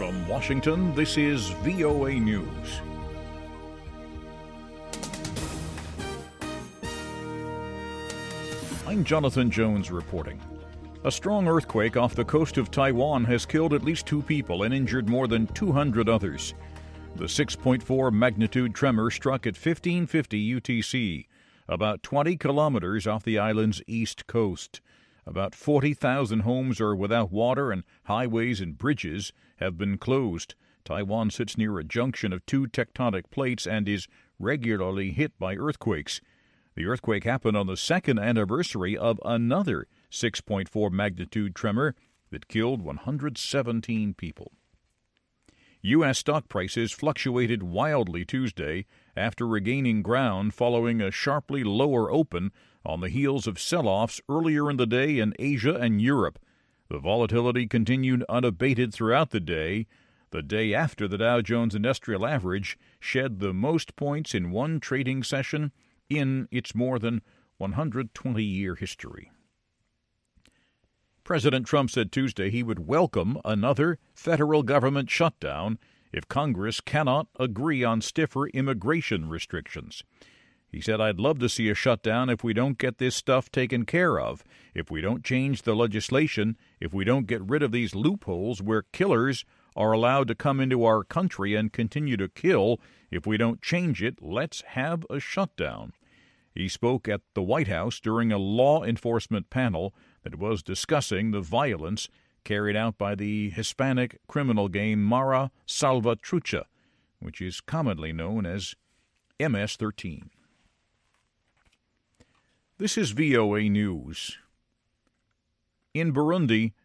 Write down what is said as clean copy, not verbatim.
From Washington, this is VOA News. I'm Jonathan Jones reporting. A strong earthquake off the coast of Taiwan has killed at least 2 people and injured more than 200 others. The 6.4 magnitude tremor struck at 1550 UTC, about 20 kilometers off the island's east coast. About 40,000 homes are without water, and highways and bridges have been closed. Taiwan sits near a junction of 2 tectonic plates and is regularly hit by earthquakes. The earthquake happened on the second anniversary of another 6.4 magnitude tremor that killed 117 people. U.S. stock prices fluctuated wildly Tuesday after regaining ground following a sharply lower open on the heels of sell-offs earlier in the day in Asia and Europe. The volatility continued unabated throughout the day after the Dow Jones Industrial Average shed the most points in one trading session in its more than 120-year history. President Trump said Tuesday he would welcome another federal government shutdown if Congress cannot agree on stiffer immigration restrictions. He said, "I'd love to see a shutdown if we don't get this stuff taken care of, if we don't change the legislation, if we don't get rid of these loopholes where killers are allowed to come into our country and continue to kill. If we don't change it, let's have a shutdown." He spoke at the White House during a law enforcement panel that was discussing the violence carried out by the Hispanic criminal gang Mara Salvatrucha, which is commonly known as MS-13. This is VOA News. In Burundi,